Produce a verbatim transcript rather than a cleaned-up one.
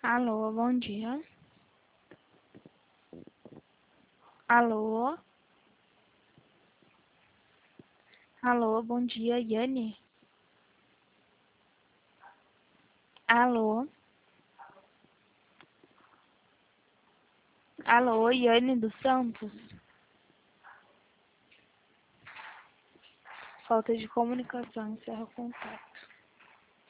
Alô, bom dia. Alô? Alô, bom dia, Yane? Alô? Alô, Yane dos Santos? Falta de comunicação, encerra o contato.